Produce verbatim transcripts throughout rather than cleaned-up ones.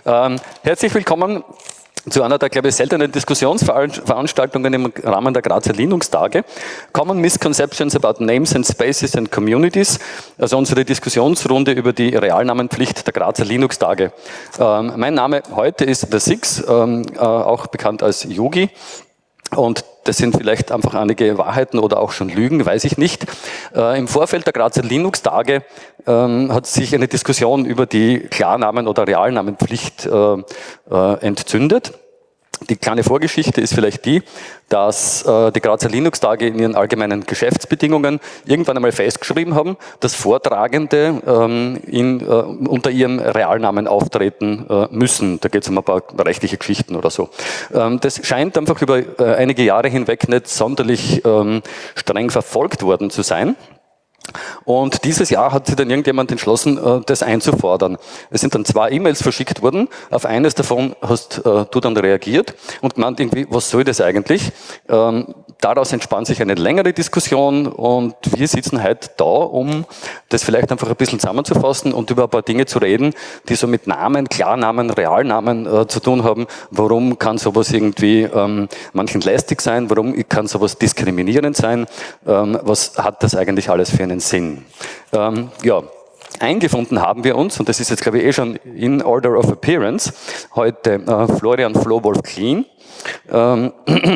Ähm, herzlich willkommen zu einer der, glaube ich, seltenen Diskussionsveranstaltungen im Rahmen der Grazer Linux-Tage. Common Misconceptions about Names and Spaces and Communities, also unsere Diskussionsrunde über die Realnamenpflicht der Grazer Linux-Tage. Ähm, mein Name heute ist The Six, ähm, äh, auch bekannt als Yogi. Und das sind vielleicht einfach einige Wahrheiten oder auch schon Lügen, weiß ich nicht. Äh, Im Vorfeld der Grazer Linux-Tage ähm, hat sich eine Diskussion über die Klarnamen- oder Realnamenpflicht äh, äh, entzündet. Die kleine Vorgeschichte ist vielleicht die, dass äh, die Grazer Linux-Tage in ihren allgemeinen Geschäftsbedingungen irgendwann einmal festgeschrieben haben, dass Vortragende ähm, in, äh, unter ihrem Realnamen auftreten äh, müssen. Da geht es um ein paar rechtliche Geschichten oder so. Ähm, das scheint einfach über äh, einige Jahre hinweg nicht sonderlich ähm, streng verfolgt worden zu sein. Und dieses Jahr hat sich dann irgendjemand entschlossen, das einzufordern. Es sind dann zwei E-Mails verschickt worden. Auf eines davon hast äh, du dann reagiert und gemeint irgendwie, was soll das eigentlich? Ähm, daraus entspannt sich eine längere Diskussion und wir sitzen heute da, um das vielleicht einfach ein bisschen zusammenzufassen und über ein paar Dinge zu reden, die so mit Namen, Klarnamen, Realnamen äh, zu tun haben. Warum kann sowas irgendwie ähm, manchen lästig sein? Warum kann sowas diskriminierend sein? Ähm, was hat das eigentlich alles für einen Sinn? Ähm, ja, eingefunden haben wir uns, und das ist jetzt, glaube ich, eh schon in Order of Appearance, heute äh, Florian Flowolf Clean, ähm,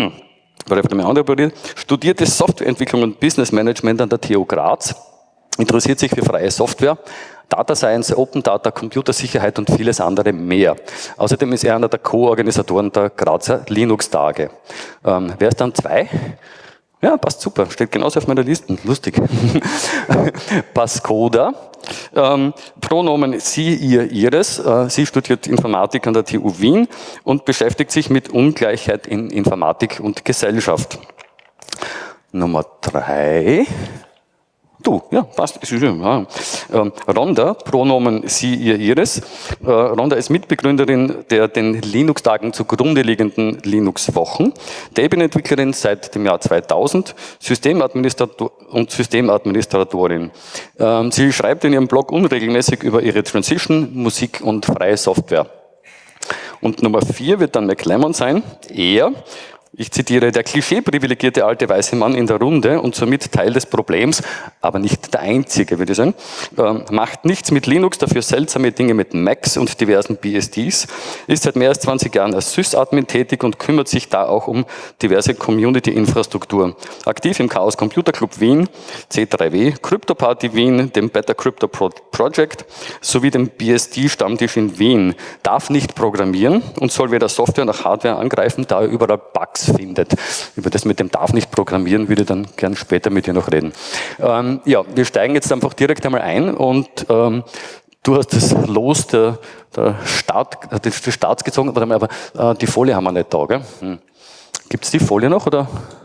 studierte Softwareentwicklung und Business Management an der T U Graz, interessiert sich für freie Software, Data Science, Open Data, Computersicherheit und vieles andere mehr. Außerdem ist er einer der Co-Organisatoren der Grazer Linux-Tage. Ähm, wer ist dann zwei? Ja, passt super, steht genauso auf meiner Liste, lustig. Pascoda, ähm, Pronomen sie, ihr, ihres. Äh, sie studiert Informatik an der T U Wien und beschäftigt sich mit Ungleichheit in Informatik und Gesellschaft. Nummer drei. Du, ja, passt. Ja. Ähm, Rhonda, Pronomen sie, ihr, ihres. Äh, Rhonda ist Mitbegründerin der den Linux-Tagen zugrunde liegenden Linux-Wochen, Debian-Entwicklerin seit dem Jahr zweitausend, Systemadministrator und Systemadministratorin. Ähm, sie schreibt in ihrem Blog unregelmäßig über ihre Transition, Musik und freie Software. Und Nummer vier wird dann McLemmon sein. Er, ich zitiere, der klischee-privilegierte alte weiße Mann in der Runde und somit Teil des Problems, aber nicht der einzige, würde ich sagen, ähm, macht nichts mit Linux, dafür seltsame Dinge mit Macs und diversen B S Ds, ist seit mehr als zwanzig Jahren als Sys-Admin tätig und kümmert sich da auch um diverse Community-Infrastruktur. Aktiv im Chaos Computer Club Wien, C drei W, Crypto Party Wien, dem Better Crypto Pro Project sowie dem B S D-Stammtisch in Wien. Darf nicht programmieren und soll weder Software noch Hardware angreifen, da er überall Bugs findet. Über das mit dem darf nicht programmieren, würde ich dann gern später mit dir noch reden. Ähm, ja, wir steigen jetzt einfach direkt einmal ein und ähm, du hast das Los der, der Start, des Starts gezogen, warte mal, aber äh, die Folie haben wir nicht da, gell? Hm. Gibt es die Folie noch, oder?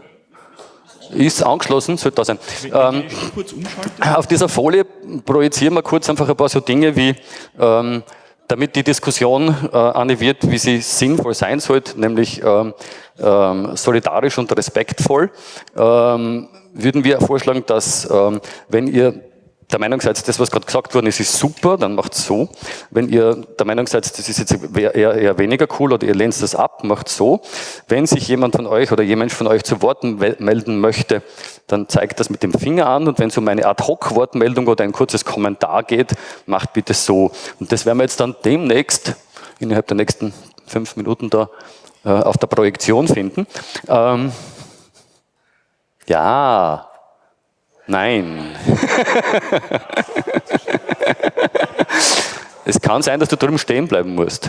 Ist angeschlossen, sollte da sein. Ähm, auf dieser Folie projizieren wir kurz einfach ein paar so Dinge wie ähm, damit die Diskussion äh, eine wird, wie sie sinnvoll sein sollte, nämlich ähm, ähm, solidarisch und respektvoll, ähm, würden wir vorschlagen, dass ähm, wenn ihr der Meinung seid, das, was gerade gesagt worden ist, ist super, dann macht so. Wenn ihr der Meinung seid, das ist jetzt eher, eher weniger cool oder ihr lehnt das ab, macht so. Wenn sich jemand von euch oder jemand von euch zu Worten melden möchte, dann zeigt das mit dem Finger an und wenn es um eine Ad-Hoc-Wortmeldung oder ein kurzes Kommentar geht, macht bitte so. Und das werden wir jetzt dann demnächst, innerhalb der nächsten fünf Minuten da äh, auf der Projektion finden. Ähm, ja, nein. Es kann sein, dass du drüben stehen bleiben musst.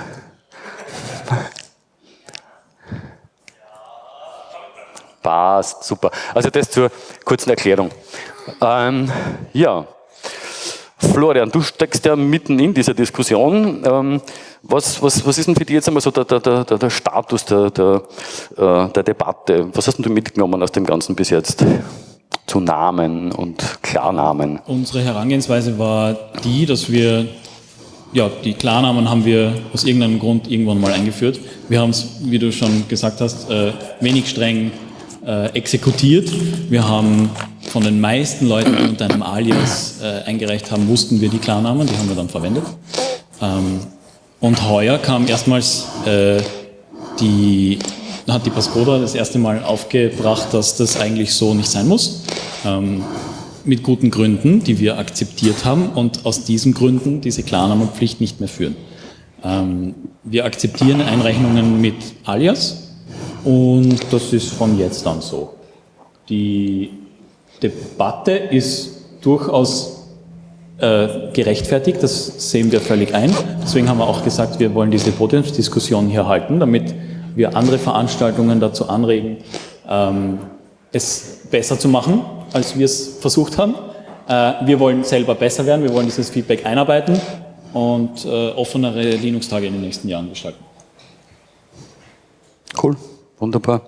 Passt, super. Also das zur kurzen Erklärung. Ähm, ja, Florian, du steckst ja mitten in dieser Diskussion. Ähm, was, was, was ist denn für dich jetzt einmal so der, der, der, der Status der, der, der Debatte? Was hast denn du mitgenommen aus dem Ganzen bis jetzt? Zu Namen und Klarnamen. Unsere Herangehensweise war die, dass wir, ja, die Klarnamen haben wir aus irgendeinem Grund irgendwann mal eingeführt. Wir haben es, wie du schon gesagt hast, äh, wenig streng äh, exekutiert. Wir haben von den meisten Leuten, die unter einem Alias äh, eingereicht haben, wussten wir die Klarnamen, die haben wir dann verwendet. Ähm, Und heuer kam erstmals äh, die, hat die Pascoda das erste Mal aufgebracht, dass das eigentlich so nicht sein muss. Ähm, mit guten Gründen, die wir akzeptiert haben und aus diesen Gründen diese Klarnamenpflicht nicht mehr führen. Ähm, wir akzeptieren Einrechnungen mit Alias und das ist von jetzt an so. Die Debatte ist durchaus äh, gerechtfertigt, das sehen wir völlig ein. Deswegen haben wir auch gesagt, wir wollen diese Podiumsdiskussion hier halten, damit wir andere Veranstaltungen dazu anregen, ähm, es besser zu machen, als wir es versucht haben. Äh, wir wollen selber besser werden, wir wollen dieses Feedback einarbeiten und äh, offenere Linux-Tage in den nächsten Jahren gestalten. Cool, wunderbar.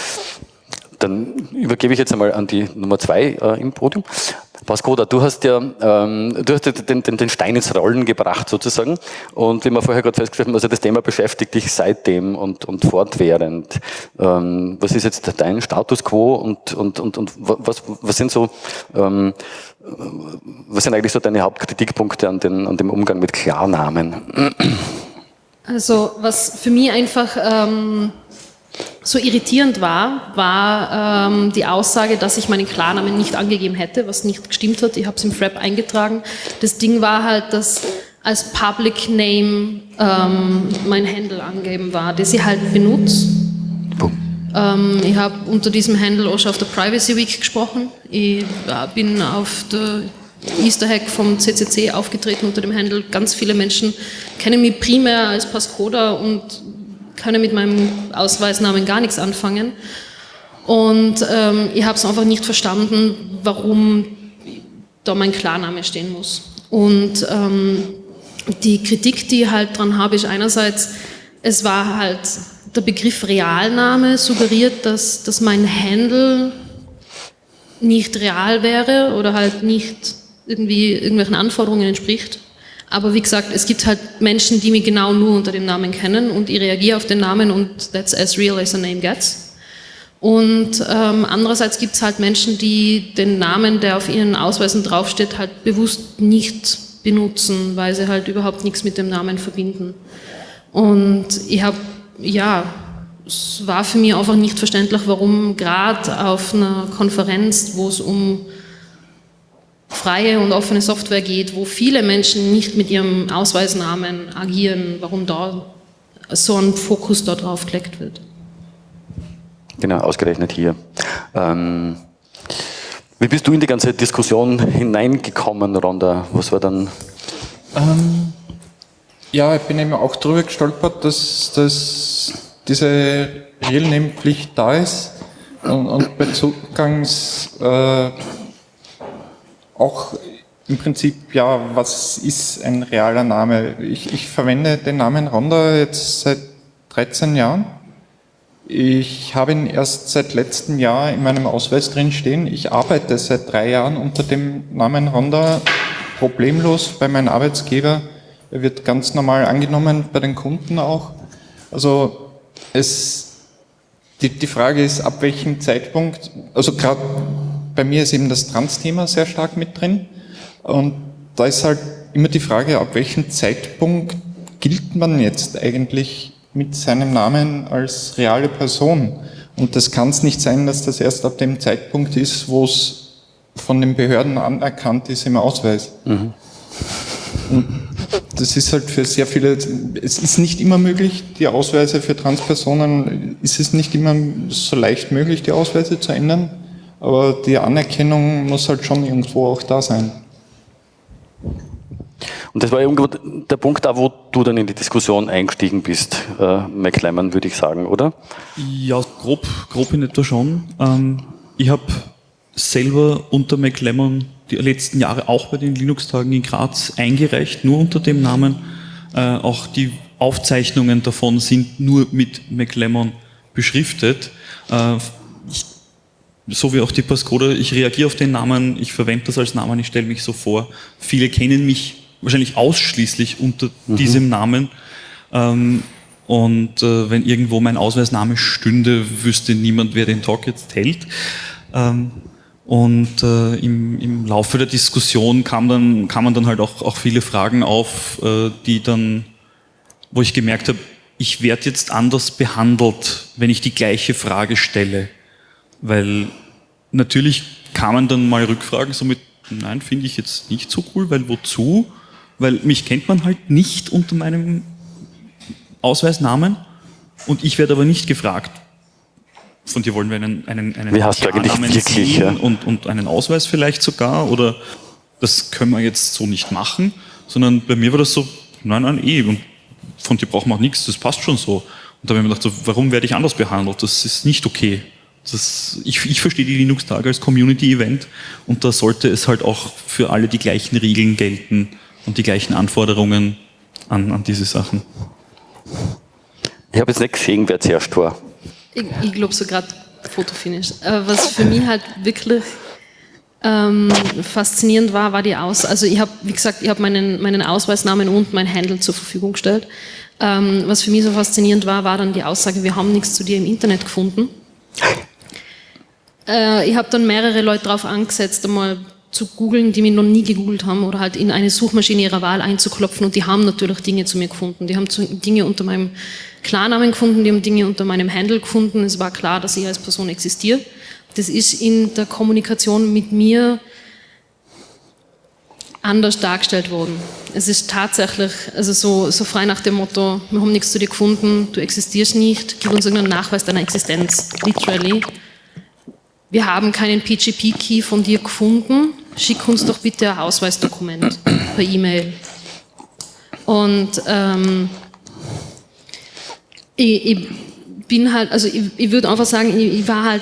Dann übergebe ich jetzt einmal an die Nummer zwei äh, im Podium. Pascoda, du hast ja ähm, du hast den, den, den Stein ins Rollen gebracht sozusagen und wie wir vorher gerade festgestellt haben, also das Thema beschäftigt dich seitdem und, und fortwährend. Ähm, was ist jetzt dein Status quo und, und, und, und was, was sind so ähm, was sind eigentlich so deine Hauptkritikpunkte an, den, an dem Umgang mit Klarnamen? Also was für mich einfach ähm, so irritierend war, war ähm, die Aussage, dass ich meinen Klarnamen nicht angegeben hätte, was nicht gestimmt hat. Ich habe es im Frap eingetragen. Das Ding war halt, dass als Public Name ähm, mein Handle angegeben war, das ich halt benutze. Ähm, ich habe unter diesem Handle auch schon auf der Privacy Week gesprochen. Ich äh, bin auf der Easter Hack vom C C C aufgetreten unter dem Handle. Ganz viele Menschen kennen mich primär als Pascoda und können mit meinem Ausweisnamen gar nichts anfangen. Und ähm, ich habe es einfach nicht verstanden, warum da mein Klarname stehen muss. Und ähm, die Kritik, die ich halt dran habe, ist einerseits, es war halt der Begriff Realname suggeriert, dass, dass mein Handle nicht real wäre oder halt nicht irgendwie irgendwelchen Anforderungen entspricht. Aber wie gesagt, es gibt halt Menschen, die mich genau nur unter dem Namen kennen und ich reagiere auf den Namen und that's as real as a name gets. Und ähm, andererseits gibt es halt Menschen, die den Namen, der auf ihren Ausweisen draufsteht, halt bewusst nicht benutzen, weil sie halt überhaupt nichts mit dem Namen verbinden. Und ich habe, ja, es war für mich einfach nicht verständlich, warum gerade auf einer Konferenz, wo es um freie und offene Software geht, wo viele Menschen nicht mit ihrem Ausweisnamen agieren, warum da so ein Fokus da drauf gelegt wird. Genau, ausgerechnet hier. Ähm, wie bist du in die ganze Diskussion hineingekommen, Rhonda? Was war dann? Ähm, ja, ich bin eben auch darüber gestolpert, dass, dass diese Real-Name-Pflicht da ist und, und bei Zugangs äh, auch im Prinzip, ja, was ist ein realer Name? Ich, ich verwende den Namen Rhonda jetzt seit dreizehn Jahren. Ich habe ihn erst seit letztem Jahr in meinem Ausweis drin stehen. Ich arbeite seit drei Jahren unter dem Namen Rhonda problemlos bei meinem Arbeitsgeber. Er wird ganz normal angenommen bei den Kunden auch. Also es, die, die Frage ist, ab welchem Zeitpunkt, also gerade bei mir ist eben das Trans-Thema sehr stark mit drin und da ist halt immer die Frage, ab welchem Zeitpunkt gilt man jetzt eigentlich mit seinem Namen als reale Person? Und das kann es nicht sein, dass das erst ab dem Zeitpunkt ist, wo es von den Behörden anerkannt ist im Ausweis. Mhm. Und das ist halt für sehr viele, es ist nicht immer möglich, die Ausweise für Transpersonen, ist es nicht immer so leicht möglich, die Ausweise zu ändern. Aber die Anerkennung muss halt schon irgendwo auch da sein. Und das war irgendwo der Punkt da, wo du dann in die Diskussion eingestiegen bist, äh, McLemmon, würde ich sagen, oder? Ja, grob, grob in etwa schon. Ähm, ich habe selber unter McLemmon die letzten Jahre auch bei den Linux-Tagen in Graz eingereicht, nur unter dem Namen. Äh, auch die Aufzeichnungen davon sind nur mit McLemmon beschriftet. Äh, ich So wie auch die Pascoda, ich reagiere auf den Namen, ich verwende das als Namen, ich stelle mich so vor. Viele kennen mich wahrscheinlich ausschließlich unter mhm. diesem Namen. Ähm, und äh, wenn irgendwo mein Ausweisname stünde, wüsste niemand, wer den Talk jetzt hält. Ähm, und äh, im, im Laufe der Diskussion kam dann, kamen dann halt auch, auch viele Fragen auf, äh, die dann wo ich gemerkt habe, ich werde jetzt anders behandelt, wenn ich die gleiche Frage stelle. Weil natürlich kann man dann mal rückfragen, so mit, nein, finde ich jetzt nicht so cool, weil wozu? Weil mich kennt man halt nicht unter meinem Ausweisnamen und ich werde aber nicht gefragt. Von dir wollen wir einen, einen, einen Wie hast du eigentlich Klarnamen wirklich, sehen ja? und, und einen Ausweis vielleicht sogar, oder das können wir jetzt so nicht machen, sondern bei mir war das so, nein, nein, eh, und von dir brauchen wir auch nichts, das passt schon so. Und da habe ich mir gedacht, so, warum werde ich anders behandelt? Das ist nicht okay. Das, ich, ich verstehe die Linux-Tage als Community-Event und da sollte es halt auch für alle die gleichen Regeln gelten und die gleichen Anforderungen an, an diese Sachen. Ich habe jetzt nicht gesehen, wer zuerst war. Ich, ich glaube so gerade Fotofinish. Aber was für mich halt wirklich ähm, faszinierend war, war die Aus... Also ich habe, wie gesagt, ich habe meinen, meinen Ausweisnamen und mein Handle zur Verfügung gestellt. Ähm, was für mich so faszinierend war, war dann die Aussage, wir haben nichts zu dir im Internet gefunden. Äh, ich habe dann mehrere Leute darauf angesetzt, einmal zu googeln, die mich noch nie gegoogelt haben oder halt in eine Suchmaschine ihrer Wahl einzuklopfen und die haben natürlich Dinge zu mir gefunden. Die haben zu, Dinge unter meinem Klarnamen gefunden, die haben Dinge unter meinem Handle gefunden. Es war klar, dass ich als Person existiere. Das ist in der Kommunikation mit mir anders dargestellt worden. Es ist tatsächlich, also so, so frei nach dem Motto, wir haben nichts zu dir gefunden, du existierst nicht, gib uns irgendeinen Nachweis deiner Existenz. Literally. Wir haben keinen P G P-Key von dir gefunden, schick uns doch bitte ein Ausweisdokument per E-Mail. Und ähm, ich, ich bin halt, also ich, ich würde einfach sagen, ich, ich war halt,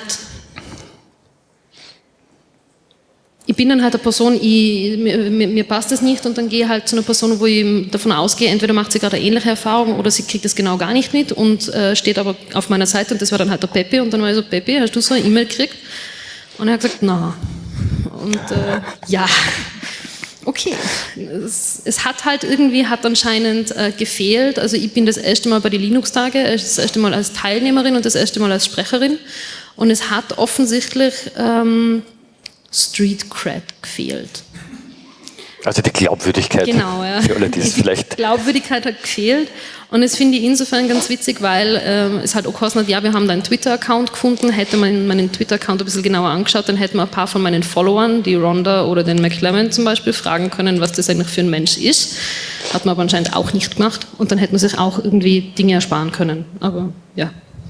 ich bin dann halt eine Person, ich, mir, mir passt das nicht und dann gehe ich halt zu einer Person, wo ich davon ausgehe, entweder macht sie gerade eine ähnliche Erfahrung oder sie kriegt das genau gar nicht mit und äh, steht aber auf meiner Seite und das war dann halt der Peppi und dann war ich so, Peppi, hast du so eine E-Mail gekriegt? Und er hat gesagt, na. Und äh, ja, okay. Es, es hat halt irgendwie, hat anscheinend äh, gefehlt. Also ich bin das erste Mal bei den Linux-Tage, das erste Mal als Teilnehmerin und das erste Mal als Sprecherin. Und es hat offensichtlich ähm, Street Cred gefehlt. Also die Glaubwürdigkeit. Genau, ja. Für alle, die es Die vielleicht... Glaubwürdigkeit hat gefehlt. Und das finde ich insofern ganz witzig, weil ähm, es halt auch geheißen hat, ja, wir haben deinen Twitter-Account gefunden. Hätte man meinen Twitter-Account ein bisschen genauer angeschaut, dann hätten wir ein paar von meinen Followern, die Rhonda oder den McClement zum Beispiel, fragen können, was das eigentlich für ein Mensch ist. Hat man aber anscheinend auch nicht gemacht. Und dann hätte man sich auch irgendwie Dinge ersparen können. Aber ja.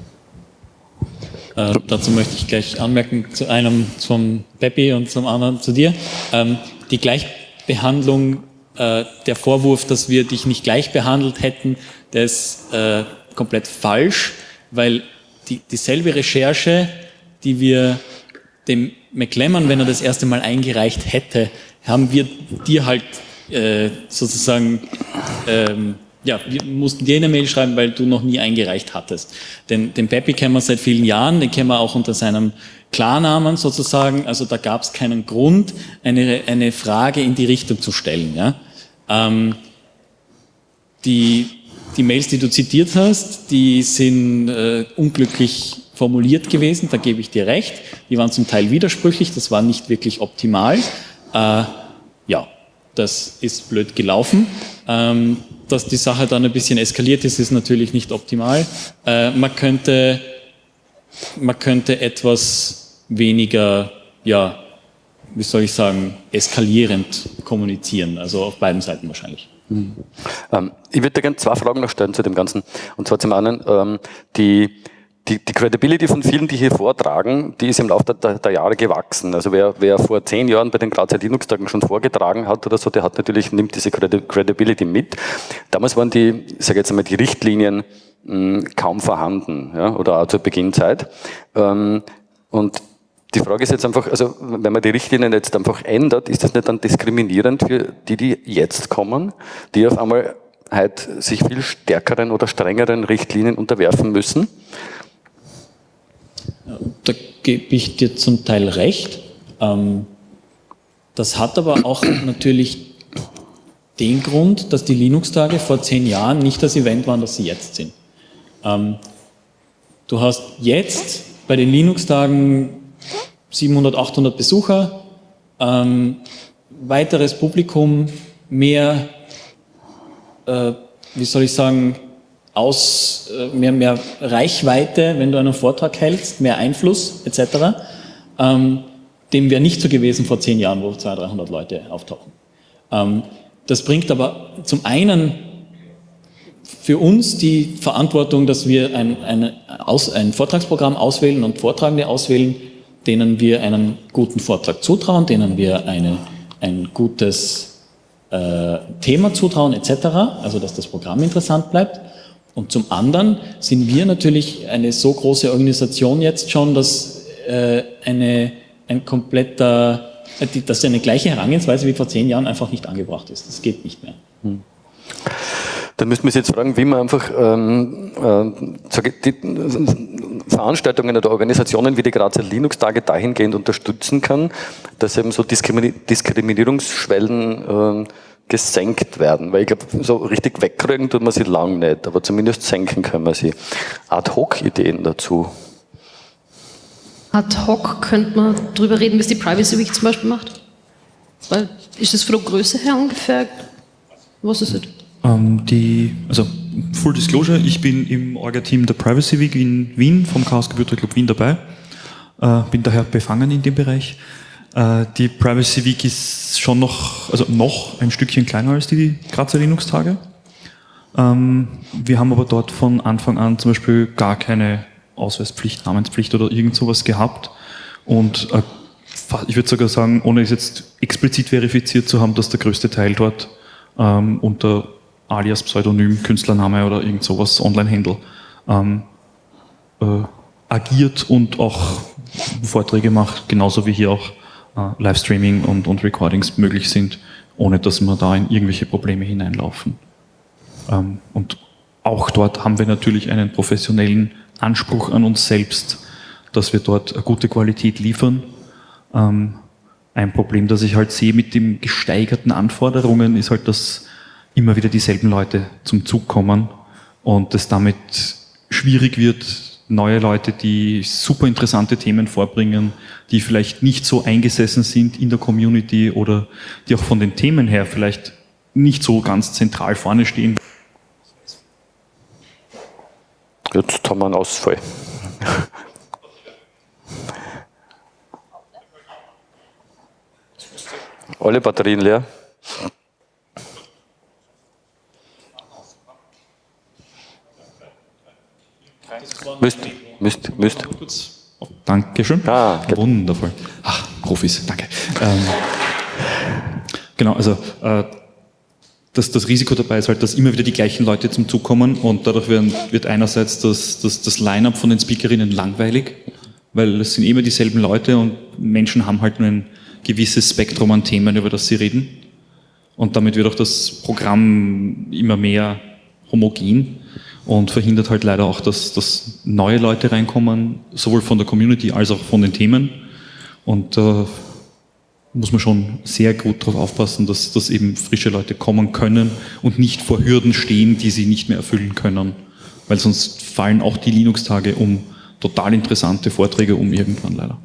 Äh, dazu möchte ich gleich anmerken, zu einem zum Peppi und zum anderen zu dir. Ähm, die Gleichbehandlung, äh, der Vorwurf, dass wir dich nicht gleich behandelt hätten, der ist äh, komplett falsch, weil die, dieselbe Recherche, die wir dem McLemmon, wenn er das erste Mal eingereicht hätte, haben wir dir halt äh, sozusagen ähm, ja, wir mussten dir eine Mail schreiben, weil du noch nie eingereicht hattest. Den, den Peppi kennen wir seit vielen Jahren, den kennen wir auch unter seinem Klarnamen sozusagen. Also da gab es keinen Grund, eine, eine Frage in die Richtung zu stellen. Ja? Ähm, die, die Mails, die du zitiert hast, die sind äh, unglücklich formuliert gewesen, da gebe ich dir recht. Die waren zum Teil widersprüchlich, das war nicht wirklich optimal. Äh, ja, das ist blöd gelaufen. Ähm, dass die Sache dann ein bisschen eskaliert ist, ist natürlich nicht optimal. Äh, man könnte, man könnte etwas weniger, ja, wie soll ich sagen, eskalierend kommunizieren, also auf beiden Seiten wahrscheinlich. Mhm. Ähm, ich würde gerne zwei Fragen noch stellen zu dem Ganzen. Und zwar zum einen, ähm, die Die, die Credibility von vielen, die hier vortragen, die ist im Laufe der, der Jahre gewachsen. Also wer, wer vor zehn Jahren bei den Grazer Linux-Tagen schon vorgetragen hat oder so, der hat natürlich, nimmt diese Credibility mit. Damals waren die, ich sage jetzt einmal, die Richtlinien mh, kaum vorhanden, ja, oder auch zur Beginnzeit. Ähm, und die Frage ist jetzt einfach, also wenn man die Richtlinien jetzt einfach ändert, ist das nicht dann diskriminierend für die, die jetzt kommen, die auf einmal halt sich viel stärkeren oder strengeren Richtlinien unterwerfen müssen? Da gebe ich dir zum Teil recht. Das hat aber auch natürlich den Grund, dass die Linux-Tage vor zehn Jahren nicht das Event waren, das sie jetzt sind. Du hast jetzt bei den Linux-Tagen siebenhundert, achthundert Besucher, weiteres Publikum, mehr, wie soll ich sagen, Aus, mehr, mehr Reichweite, wenn du einen Vortrag hältst, mehr Einfluss et cetera. Ähm, dem wäre nicht so gewesen vor zehn Jahren, wo zweihundert, dreihundert Leute auftauchen. Ähm, das bringt aber zum einen für uns die Verantwortung, dass wir ein, eine, aus, ein Vortragsprogramm auswählen und Vortragende auswählen, denen wir einen guten Vortrag zutrauen, denen wir eine, ein gutes äh, Thema zutrauen et cetera, also dass das Programm interessant bleibt. Und zum anderen sind wir natürlich eine so große Organisation jetzt schon, dass äh, eine, ein kompletter, äh, dass eine gleiche Herangehensweise wie vor zehn Jahren einfach nicht angebracht ist. Das geht nicht mehr. Hm. Dann müssten wir uns jetzt fragen, wie man einfach ähm, äh, die Veranstaltungen oder Organisationen wie die Grazer Linux-Tage dahingehend unterstützen kann, dass eben so Diskriminierungsschwellen äh, gesenkt werden. Weil ich glaube, so richtig wegkriegen tut man sie lang nicht, aber zumindest senken können wir sie. Ad-hoc-Ideen dazu. Ad-hoc könnte man drüber reden, wie es die Privacy Week zum Beispiel macht. Weil, ist das von der Größe her ungefähr? Was ist es? Ähm, die, also Full Disclosure, ich bin im Orga-Team der Privacy Week in Wien, vom Chaos Computer Club Wien dabei. Äh, bin daher befangen in dem Bereich. Äh, die Privacy Week ist schon noch, also noch ein Stückchen kleiner als die Grazer Linux-Tage. Ähm, wir haben aber dort von Anfang an zum Beispiel gar keine Ausweispflicht, Namenspflicht oder irgend sowas gehabt. Und äh, ich würde sogar sagen, ohne es jetzt explizit verifiziert zu haben, dass der größte Teil dort ähm, unter Alias, Pseudonym, Künstlername oder irgend sowas, Online-Handle ähm, äh, agiert und auch Vorträge macht, genauso wie hier auch äh, Livestreaming und, und Recordings möglich sind, ohne dass wir da in irgendwelche Probleme hineinlaufen. Ähm, und auch dort haben wir natürlich einen professionellen Anspruch an uns selbst, dass wir dort eine gute Qualität liefern. Ähm, ein Problem, das ich halt sehe mit den gesteigerten Anforderungen, ist halt, dass immer wieder dieselben Leute zum Zug kommen und es damit schwierig wird, neue Leute, die super interessante Themen vorbringen, die vielleicht nicht so eingesessen sind in der Community oder die auch von den Themen her vielleicht nicht so ganz zentral vorne stehen. Jetzt haben wir einen Ausfall. Alle Batterien leer. Müsst, müsst, müsst. Dankeschön. Ah, wundervoll. Ach, Profis, danke. Ähm, genau, also äh, das, das Risiko dabei ist halt, dass immer wieder die gleichen Leute zum Zug kommen und dadurch werden, wird einerseits das, das, das Line-up von den Speakerinnen langweilig, weil es sind immer dieselben Leute und Menschen haben halt nur ein gewisses Spektrum an Themen, über das sie reden. Und damit wird auch das Programm immer mehr homogen und verhindert halt leider auch, dass, dass neue Leute reinkommen, sowohl von der Community als auch von den Themen. Und da äh, muss man schon sehr gut darauf aufpassen, dass, dass eben frische Leute kommen können und nicht vor Hürden stehen, die sie nicht mehr erfüllen können. Weil sonst fallen auch die Linux-Tage um total interessante Vorträge um irgendwann leider.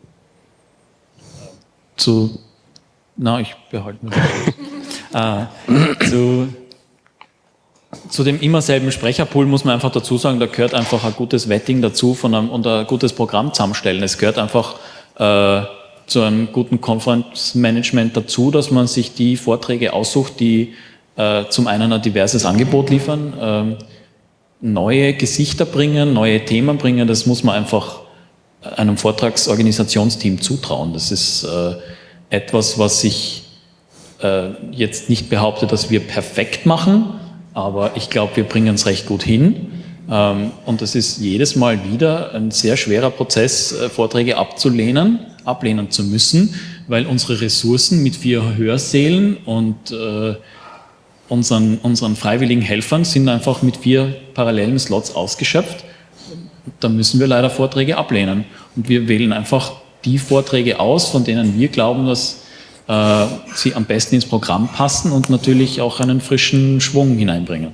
Zu, na, ich behalte mir das. äh, zu, zu dem immer selben Sprecherpool muss man einfach dazu sagen, da gehört einfach ein gutes Vetting dazu von einem, und ein gutes Programm zusammenstellen. Es gehört einfach äh, zu einem guten Conference-Management dazu, dass man sich die Vorträge aussucht, die äh, zum einen ein diverses Angebot liefern, äh, neue Gesichter bringen, neue Themen bringen. Das muss man einfach einem Vortragsorganisationsteam zutrauen. Das ist äh, etwas, was ich äh, jetzt nicht behaupte, dass wir perfekt machen, aber ich glaube, wir bringen es recht gut hin. Ähm, und es ist jedes Mal wieder ein sehr schwerer Prozess, äh, Vorträge abzulehnen, ablehnen zu müssen, weil unsere Ressourcen mit vier Hörsälen und äh, unseren, unseren freiwilligen Helfern sind einfach mit vier parallelen Slots ausgeschöpft. Da müssen wir leider Vorträge ablehnen. Und wir wählen einfach die Vorträge aus, von denen wir glauben, dass äh, sie am besten ins Programm passen und natürlich auch einen frischen Schwung hineinbringen.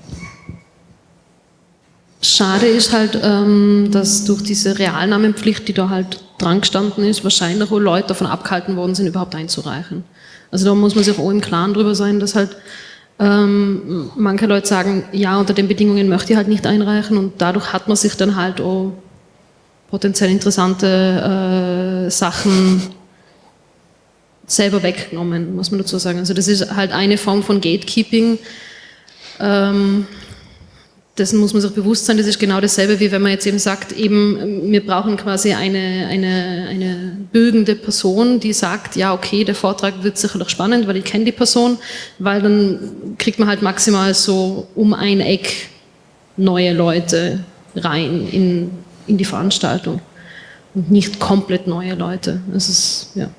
Schade ist halt, ähm, dass durch diese Realnamenpflicht, die da halt dran gestanden ist, wahrscheinlich auch Leute davon abgehalten worden sind, überhaupt einzureichen. Also da muss man sich auch im Klaren drüber sein, dass halt Ähm, manche Leute sagen, ja, unter den Bedingungen möchte ich halt nicht einreichen und dadurch hat man sich dann halt auch potenziell interessante äh, Sachen selber weggenommen, muss man dazu sagen. Also das ist halt eine Form von Gatekeeping. Ähm, dessen muss man sich bewusst sein, das ist genau dasselbe, wie wenn man jetzt eben sagt, eben, wir brauchen quasi eine, eine, eine bürgende Person, die sagt, ja okay, der Vortrag wird sicherlich spannend, weil ich kenne die Person, weil dann kriegt man halt maximal so um ein Eck neue Leute rein in, in die Veranstaltung und nicht komplett neue Leute. Das ist, ja.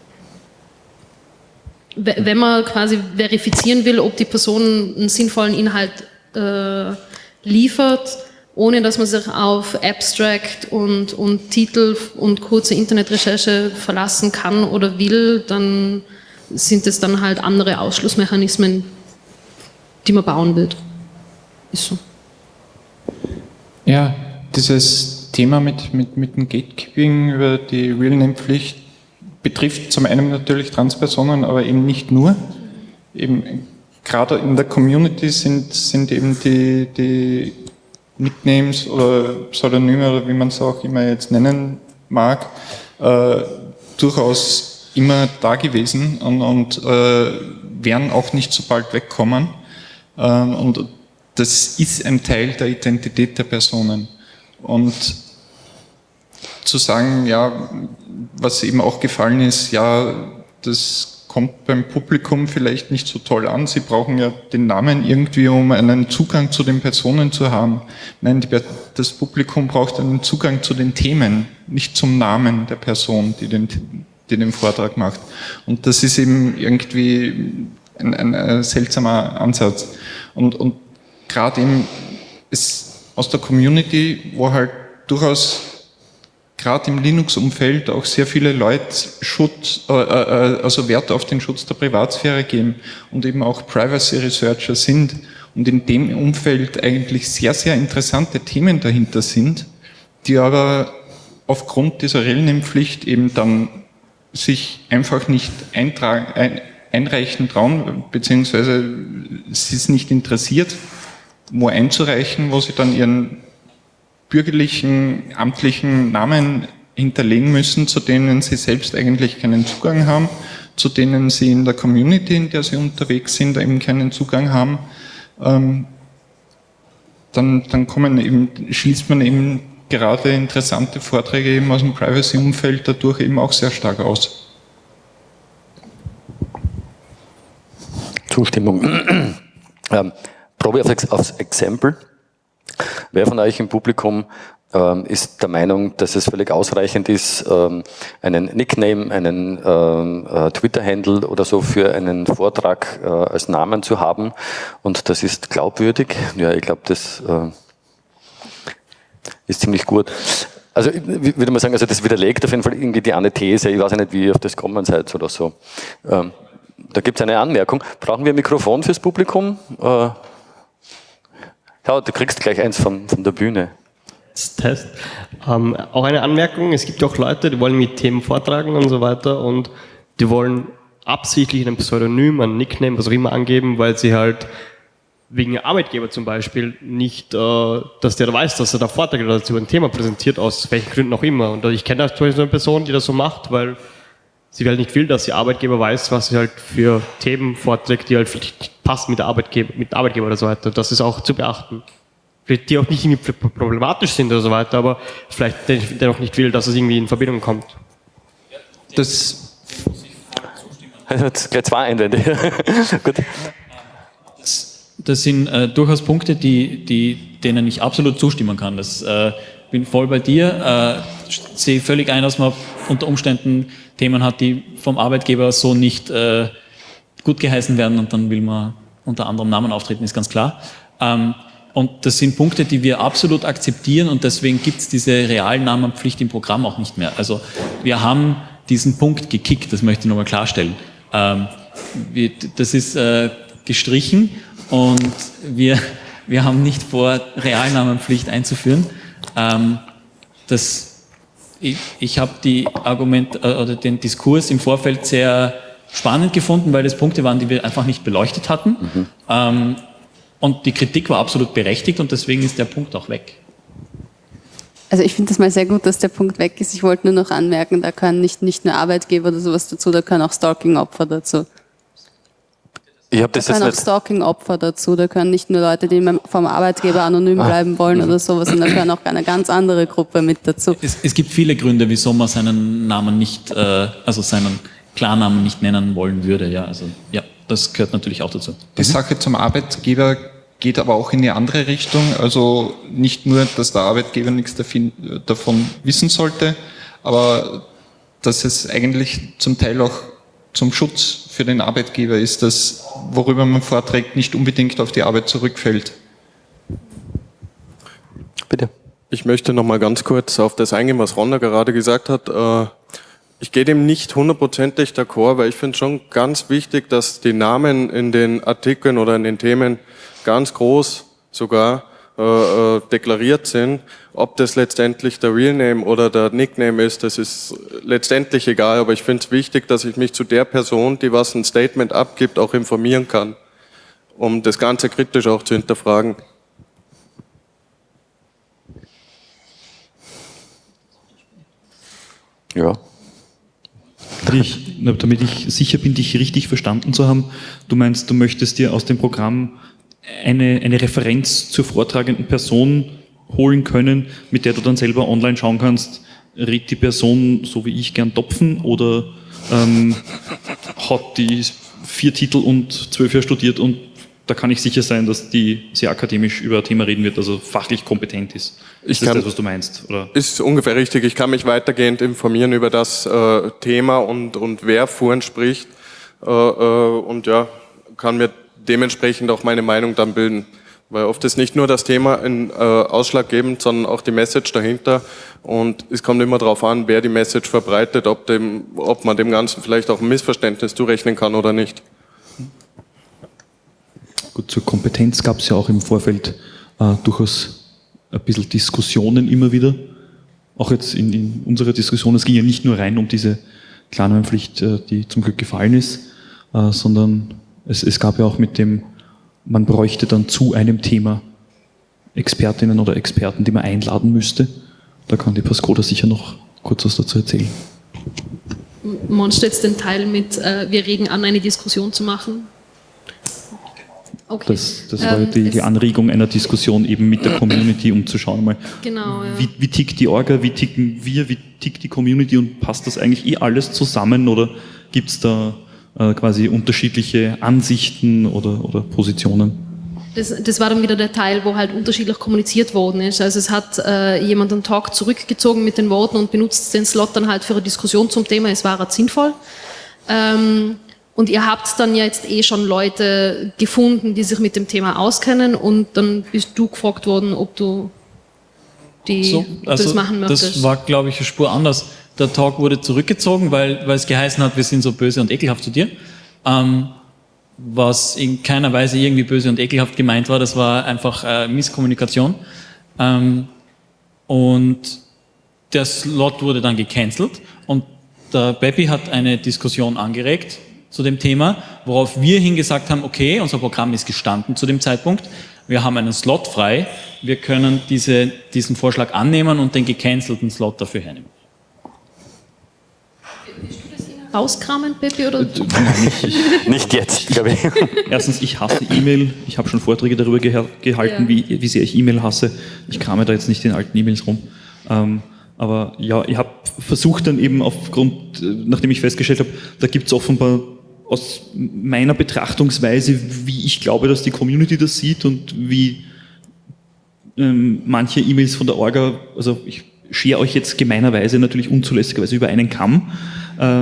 Wenn man quasi verifizieren will, ob die Person einen sinnvollen Inhalt äh, liefert, ohne dass man sich auf Abstract und, und Titel und kurze Internetrecherche verlassen kann oder will, dann sind es dann halt andere Ausschlussmechanismen, die man bauen wird. Ist so. Ja, dieses Thema mit, mit, mit dem Gatekeeping über die Real-Name-Pflicht betrifft zum einen natürlich Transpersonen, aber eben nicht nur. Eben gerade in der Community sind, sind eben die, die Nicknames oder Pseudonyme oder wie man es auch immer jetzt nennen mag, äh, durchaus immer da gewesen und, und äh, werden auch nicht so bald wegkommen. Äh, und das ist ein Teil der Identität der Personen. Und zu sagen, ja, was eben auch gefallen ist, ja, das kommt beim Publikum vielleicht nicht so toll an. Sie brauchen ja den Namen irgendwie, um einen Zugang zu den Personen zu haben. Nein, die, das Publikum braucht einen Zugang zu den Themen, nicht zum Namen der Person, die den, die den Vortrag macht. Und das ist eben irgendwie ein, ein, ein seltsamer Ansatz. Und, und gerade eben ist aus der Community, wo halt durchaus gerade im Linux-Umfeld auch sehr viele Leute Schutz, äh, äh, also Wert auf den Schutz der Privatsphäre geben und eben auch Privacy-Researcher sind und in dem Umfeld eigentlich sehr, sehr interessante Themen dahinter sind, die aber aufgrund dieser Real-Name-Pflicht eben dann sich einfach nicht eintragen, ein, einreichen trauen, beziehungsweise sie es nicht interessiert, wo einzureichen, wo sie dann ihren bürgerlichen, amtlichen Namen hinterlegen müssen, zu denen sie selbst eigentlich keinen Zugang haben, zu denen sie in der Community, in der sie unterwegs sind, eben keinen Zugang haben, ähm, dann, dann kommen eben, schließt man eben gerade interessante Vorträge eben aus dem Privacy-Umfeld dadurch eben auch sehr stark aus. Zustimmung. ähm, Probe aufs, aufs Exempel. Wer von euch im Publikum ähm, ist der Meinung, dass es völlig ausreichend ist, ähm, einen Nickname, einen ähm, äh, Twitter-Handle oder so für einen Vortrag äh, als Namen zu haben und das ist glaubwürdig? Ja, ich glaube, das äh, ist ziemlich gut. Also ich würde mal sagen, also das widerlegt auf jeden Fall irgendwie die eine These, ich weiß nicht, wie ihr auf das gekommen seid oder so. Ähm, da gibt es eine Anmerkung. Brauchen wir ein Mikrofon fürs Publikum? Äh, Ja, du kriegst gleich eins von, von der Bühne. Test. Ähm, auch eine Anmerkung, es gibt auch Leute, die wollen mit Themen vortragen und so weiter und die wollen absichtlich ein Pseudonym, ein Nickname, was auch immer angeben, weil sie halt wegen der Arbeitgeber zum Beispiel nicht, äh, dass der weiß, dass er da Vorträge oder über ein Thema präsentiert, aus welchen Gründen auch immer. Und ich kenne da zum Beispiel eine Person, die das so macht, weil sie halt nicht will, dass ihr Arbeitgeber weiß, was sie halt für Themen vorträgt, die halt vielleicht passen mit der Arbeitgeber, mit Arbeitgeber oder so weiter. Das ist auch zu beachten. Vielleicht die auch nicht irgendwie problematisch sind oder so weiter, aber vielleicht dennoch nicht will, dass es irgendwie in Verbindung kommt. Das, das gleich zwei Einwände. Gut. Das sind äh, durchaus Punkte, die, die, denen ich absolut zustimmen kann. Das äh, bin voll bei dir. Äh, sehe völlig ein, dass man unter Umständen Themen hat, die vom Arbeitgeber so nicht äh, gut geheißen werden und dann will man unter anderem Namen auftreten, ist ganz klar. Ähm, und das sind Punkte, die wir absolut akzeptieren und deswegen gibt es diese Realnamenpflicht im Programm auch nicht mehr. Also wir haben diesen Punkt gekickt, das möchte ich nochmal klarstellen. Ähm, wir, das ist äh, gestrichen und wir, wir haben nicht vor, Realnamenpflicht einzuführen. Ähm, das Ich, ich habe die Argument äh, oder den Diskurs im Vorfeld sehr spannend gefunden, weil das Punkte waren, die wir einfach nicht beleuchtet hatten. Mhm. Ähm, und die Kritik war absolut berechtigt und deswegen ist der Punkt auch weg. Also ich finde das mal sehr gut, dass der Punkt weg ist. Ich wollte nur noch anmerken, da können nicht, nicht nur Arbeitgeber oder sowas dazu, da können auch Stalking-Opfer dazu. Ich habe das da jetzt können auch nicht. Stalking-Opfer dazu, da können nicht nur Leute, die vom Arbeitgeber anonym bleiben wollen oder sowas, sondern da können auch eine ganz andere Gruppe mit dazu. Es, es gibt viele Gründe, wieso man seinen Namen nicht, äh, also seinen Klarnamen nicht nennen wollen würde. Ja, also ja, das gehört natürlich auch dazu. Die Sache zum Arbeitgeber geht aber auch in die andere Richtung. Also nicht nur, dass der Arbeitgeber nichts davon wissen sollte, aber dass es eigentlich zum Teil auch zum Schutz für den Arbeitgeber ist, dass, worüber man vorträgt, nicht unbedingt auf die Arbeit zurückfällt. Bitte. Ich möchte noch mal ganz kurz auf das eingehen, was Rhonda gerade gesagt hat. Ich gehe dem nicht hundertprozentig d'accord, weil ich finde schon ganz wichtig, dass die Namen in den Artikeln oder in den Themen ganz groß sogar äh, deklariert sind. Ob das letztendlich der Real Name oder der Nickname ist, das ist letztendlich egal, aber ich finde es wichtig, dass ich mich zu der Person, die was ein Statement abgibt, auch informieren kann, um das Ganze kritisch auch zu hinterfragen. Ja. Ich, damit ich sicher bin, dich richtig verstanden zu haben, du meinst, du möchtest dir aus dem Programm eine, eine Referenz zur vortragenden Person holen können, mit der du dann selber online schauen kannst, redet die Person so wie ich gern Topfen oder ähm, hat die vier Titel und zwölf Jahre studiert und da kann ich sicher sein, dass die sehr akademisch über ein Thema reden wird, also fachlich kompetent ist. Ich ist das kann, das, was du meinst? Oder? Ist ungefähr richtig. Ich kann mich weitergehend informieren über das äh, Thema und, und wer vorhin spricht äh, äh, und ja, kann mir dementsprechend auch meine Meinung dann bilden. Weil oft ist nicht nur das Thema in, äh, ausschlaggebend, sondern auch die Message dahinter. Und es kommt immer darauf an, wer die Message verbreitet, ob, dem, ob man dem Ganzen vielleicht auch ein Missverständnis zurechnen kann oder nicht. Gut, zur Kompetenz gab es ja auch im Vorfeld äh, durchaus ein bisschen Diskussionen immer wieder. Auch jetzt in, in unserer Diskussion, es ging ja nicht nur rein um diese Klarnamenpflicht, äh, die zum Glück gefallen ist, äh, sondern es, es gab ja auch mit dem, man bräuchte dann zu einem Thema Expertinnen oder Experten, die man einladen müsste. Da kann die Pascoda sicher noch kurz was dazu erzählen. Meinst du jetzt den Teil mit, äh, wir regen an, eine Diskussion zu machen? Okay. Das, das war ähm, die, die Anregung einer Diskussion eben mit der Community, um zu schauen, mal, genau, ja. wie, wie tickt die Orga, wie ticken wir, wie tickt die Community und passt das eigentlich eh alles zusammen oder gibt es da äh, quasi unterschiedliche Ansichten oder, oder Positionen? Das, das war dann wieder der Teil, wo halt unterschiedlich kommuniziert worden ist. Also es hat äh, jemand einen Talk zurückgezogen mit den Worten und benutzt den Slot dann halt für eine Diskussion zum Thema, es war halt sinnvoll. Ähm, Und ihr habt dann ja jetzt eh schon Leute gefunden, die sich mit dem Thema auskennen und dann bist du gefragt worden, ob du, die, so, ob also du das machen möchtest. Das war, glaube ich, eine Spur anders. Der Talk wurde zurückgezogen, weil, weil es geheißen hat, wir sind so böse und ekelhaft zu dir. Ähm, was in keiner Weise irgendwie böse und ekelhaft gemeint war, das war einfach äh, Misskommunikation. Ähm, und der Slot wurde dann gecancelt und der Beppi hat eine Diskussion angeregt zu dem Thema, worauf wir hingesagt haben, okay, unser Programm ist gestanden zu dem Zeitpunkt, wir haben einen Slot frei, wir können diese, diesen Vorschlag annehmen und den gecancelten Slot dafür hernehmen. Rauskramen, Beppi, oder? Nein, ich, Nicht jetzt, glaube ich. erstens, ich hasse E-Mail. Ich habe schon Vorträge darüber geha- gehalten, Ja. wie, wie sehr ich E-Mail hasse. Ich krame da jetzt nicht in alten E-Mails rum. Ähm, aber ja, ich habe versucht dann eben aufgrund, äh, nachdem ich festgestellt habe, da gibt es offenbar aus meiner Betrachtungsweise, wie ich glaube, dass die Community das sieht und wie ähm, manche E-Mails von der Orga, also ich schere euch jetzt gemeinerweise natürlich unzulässigerweise über einen Kamm, äh,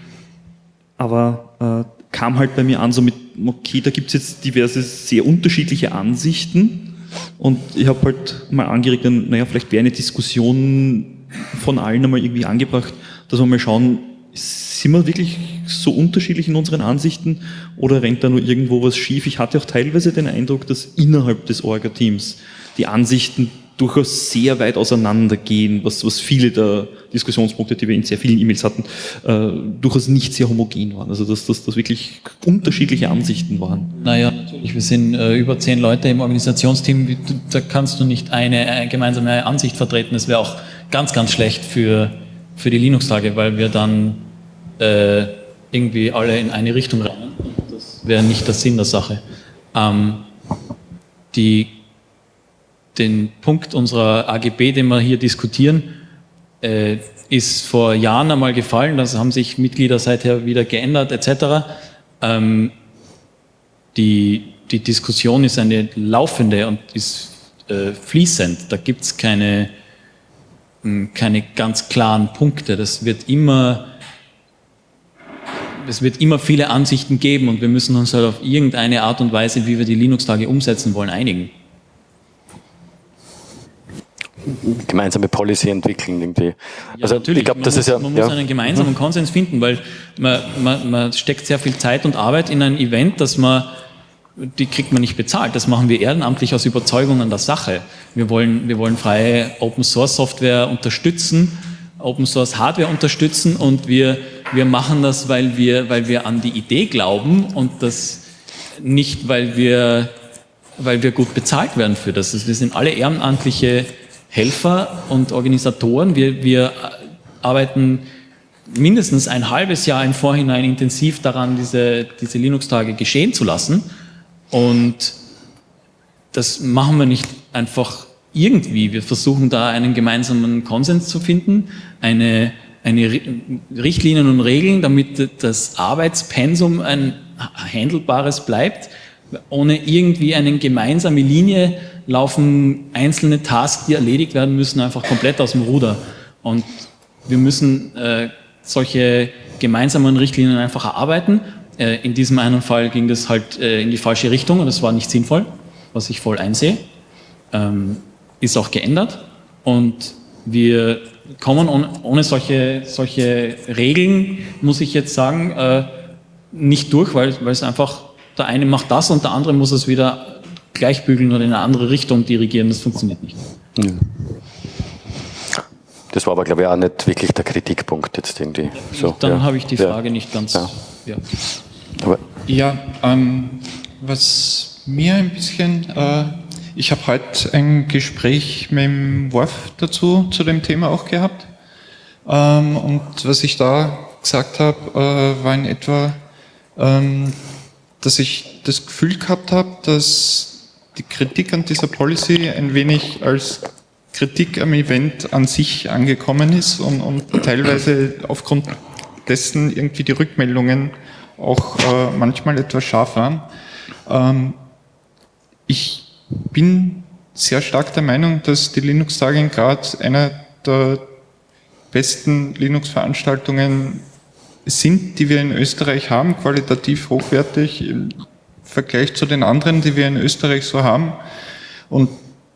aber äh, kam halt bei mir an, so mit, okay, da gibt es jetzt diverse, sehr unterschiedliche Ansichten und ich habe halt mal angeregt, dann, naja, vielleicht wäre eine Diskussion von allen einmal irgendwie angebracht, dass wir mal schauen, sind wir wirklich so unterschiedlich in unseren Ansichten oder rennt da nur irgendwo was schief? Ich hatte auch teilweise den Eindruck, dass innerhalb des Orga-Teams die Ansichten durchaus sehr weit auseinandergehen, was, was viele der Diskussionspunkte, die wir in sehr vielen E-Mails hatten, äh, durchaus nicht sehr homogen waren. Also dass das dass wirklich unterschiedliche Ansichten waren. Naja, natürlich, wir sind äh, über zehn Leute im Organisationsteam, da kannst du nicht eine, eine gemeinsame Ansicht vertreten. Das wäre auch ganz, ganz schlecht für, für die Linux-Tage, weil wir dann äh, irgendwie alle in eine Richtung rennen. Das wäre nicht der Sinn der Sache. Ähm, die Den Punkt unserer A G B, den wir hier diskutieren, äh, ist vor Jahren einmal gefallen. Das haben sich Mitglieder seither wieder geändert, et cetera. Ähm, die, die Diskussion ist eine laufende und ist äh, fließend. Da gibt es keine, mh, keine ganz klaren Punkte. Das wird immer, es wird immer viele Ansichten geben und wir müssen uns halt auf irgendeine Art und Weise, wie wir die Linux-Tage umsetzen wollen, einigen. Gemeinsame Policy entwickeln irgendwie. Also ja, natürlich. Ich glaube, man das muss, ist ja. Man muss ja. einen gemeinsamen Konsens finden, weil man, man, man steckt sehr viel Zeit und Arbeit in ein Event, das man, die kriegt man nicht bezahlt. Das machen wir ehrenamtlich aus Überzeugung an der Sache. Wir wollen, wir wollen freie Open Source Software unterstützen, Open Source Hardware unterstützen und wir, wir machen das, weil wir, weil wir an die Idee glauben und das nicht, weil wir, weil wir gut bezahlt werden für das. Wir sind alle ehrenamtliche Helfer und Organisatoren. Wir, wir arbeiten mindestens ein halbes Jahr im Vorhinein intensiv daran, diese, diese Linux-Tage geschehen zu lassen. Und das machen wir nicht einfach irgendwie. Wir versuchen da einen gemeinsamen Konsens zu finden, eine, eine Richtlinien und Regeln, damit das Arbeitspensum ein handelbares bleibt. Ohne irgendwie eine gemeinsame Linie laufen einzelne Tasks, die erledigt werden müssen, einfach komplett aus dem Ruder. Und wir müssen äh, solche gemeinsamen Richtlinien einfach erarbeiten. Äh, in diesem einen Fall ging das halt äh, in die falsche Richtung und das war nicht sinnvoll, was ich voll einsehe. Ähm, ist auch geändert. Und wir kommen ohne, ohne solche, solche Regeln, muss ich jetzt sagen, äh, nicht durch, weil, weil es einfach der eine macht das und der andere muss es wieder gleichbügeln oder in eine andere Richtung dirigieren. Das funktioniert nicht. Das war aber, glaube ich, auch nicht wirklich der Kritikpunkt jetzt irgendwie. So, Dann ja. habe ich die Frage ja. nicht ganz... Ja, Ja. aber Ja, ähm, was mir ein bisschen, äh, ich habe heute ein Gespräch mit dem Worf dazu, zu dem Thema auch gehabt. Ähm, und was ich da gesagt habe, äh, war in etwa, ähm, dass ich das Gefühl gehabt habe, dass die Kritik an dieser Policy ein wenig als Kritik am Event an sich angekommen ist und, und teilweise aufgrund dessen irgendwie die Rückmeldungen auch äh, manchmal etwas scharf waren. Ähm, ich bin sehr stark der Meinung, dass die Linux-Tage in Graz einer der besten Linux-Veranstaltungen sind, die wir in Österreich haben, qualitativ hochwertig im Vergleich zu den anderen, die wir in Österreich so haben. Und